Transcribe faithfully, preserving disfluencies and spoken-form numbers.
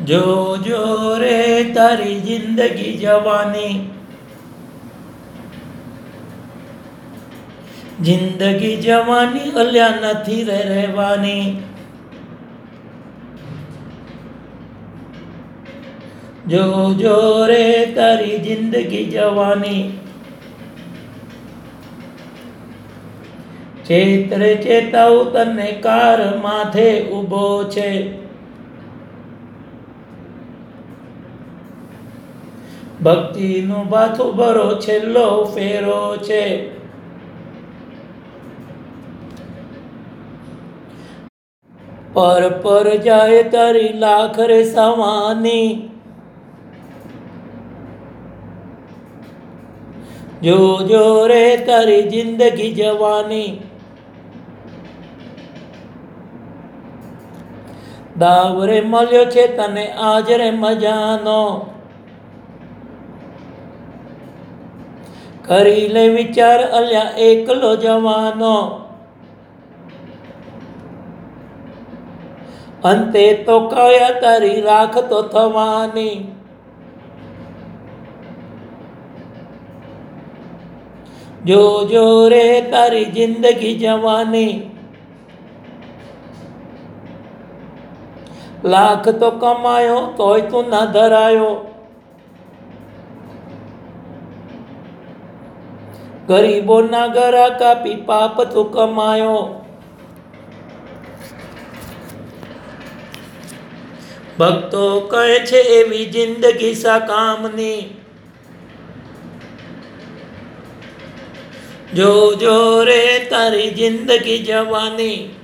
જો જો રે તારી જિંદગી જવાની, જિંદગી જવાની અલ્યા નથી રે રહેવાની. જો જો રે તારી જિંદગી જવાની, ચેતરે ચેતાવું તને કાર માથે ઊભો છે. ભક્તિનો ભાથો ભરો છેલ્લો ફેરો છે. પર પર જાય તારી લાખ રે સવાની, જો જો રે તારી જિંદગી જવાની. દાવ રે મળ્યો છે તને આજ રે મજાનો, કરી લે વિચાર અલ્યા એકલો જવાનો. અંતે તો કાયા તારી રાખ તો થવાની. જો જો રે તારી જિંદગી જવાની, લાખ તો કમાયો તોય તું ના ધરાયો. ગરીબોના ગરા કાપી પાપ તું કમાયો. ભક્તો કહે છે એવી જિંદગી સા કામની, જો જો રે તારી જિંદગી જવાની.